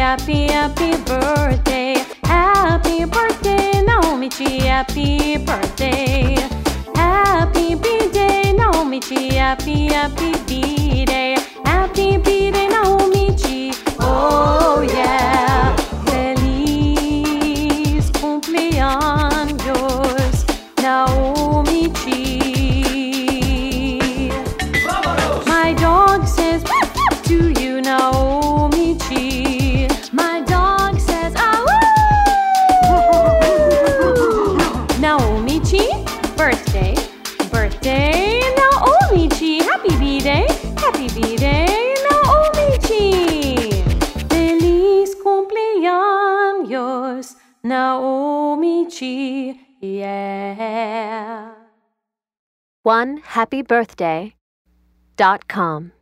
happy, happy birthday. Happy birthday, Naomi-chi, happy birthday. Happy B-Day, Naomi-chi, happy, happy B-Day. Happy B-Day, Naomi-chi, oh yeah. Feliz cumpleaños, Naomi-chi. My dog says to you, Naomi-chi. My dog says, Naomi-chi, birthday, birthday, Naomi-chi. Happy B-Day, happy B-Day, Naomi-chi. Feliz cumpleaños, Naomi-chi, yeah. OneHappyBirthday.com